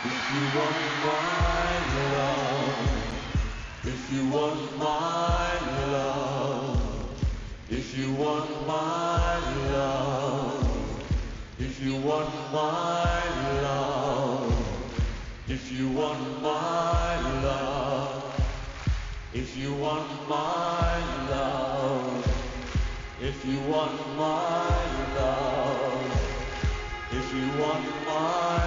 If you want my love, if you want my love, if you want my love, if you want my love, if you want my love, if you want my love, if you want my love, if you want my